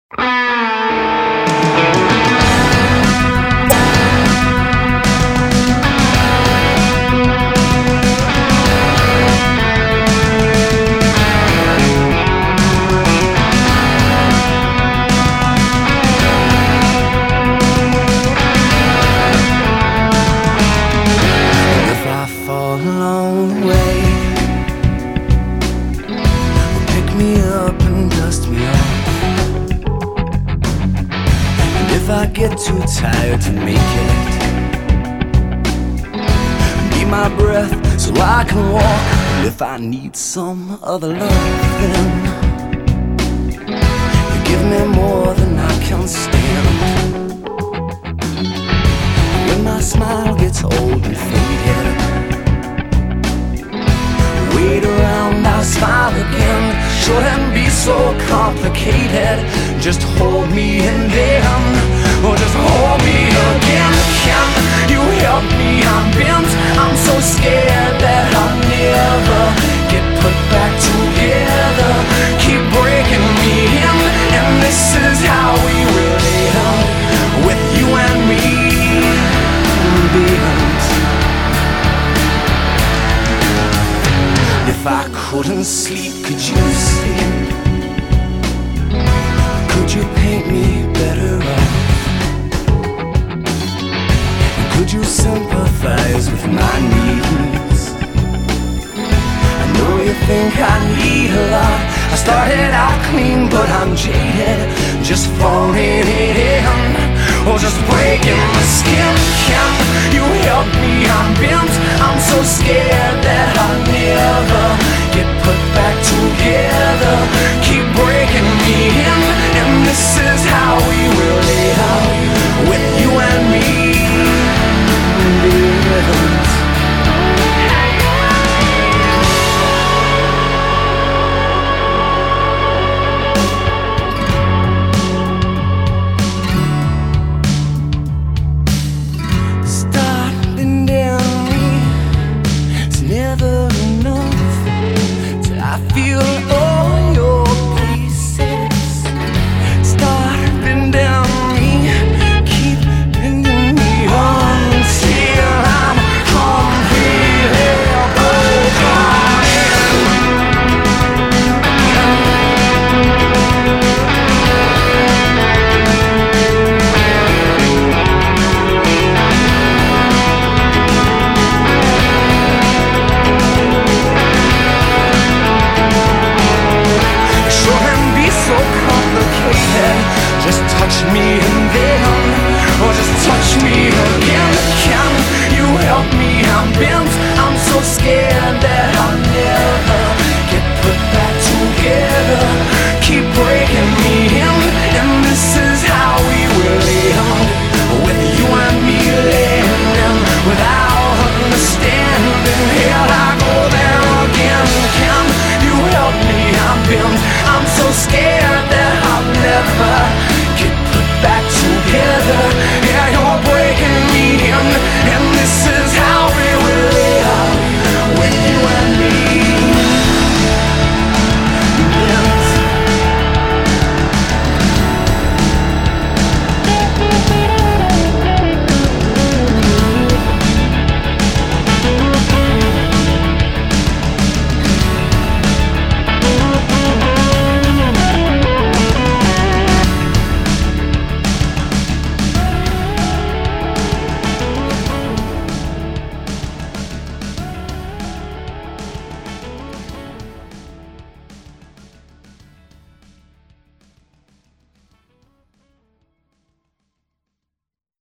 If I get too tired to make it, be my breath so I can walk. And if I need some other love, then you give me more than I can stand. When my smile gets old and faded, wait around, I'll smile again. Shouldn't be so complicated. Just hold me and then, or just hold me again. Can you help me? I'm bent, I'm so scared that I'll never get put back together. Keep breaking me in, and this is how we relate on, with you and me, bent. If I couldn't sleep, could you sleep? Could you paint me better off? Could you sympathize with my needs? I know you think I need a lot. I started out clean, but I'm jaded, just phoning it in, or just breaking my skin. Can you help me? I'm bent, I'm so scared that I'll never get put back together. Keep breaking me in, and this is how we relate out, with you and me. Stopping down me is never enough till I feel all your pieces. Stopping down me, keep bringing me on till I'm completely broken. Shouldn't be so complicated. Just touch me and then, or just touch me again. Can you help me? I'm bent, I'm so scared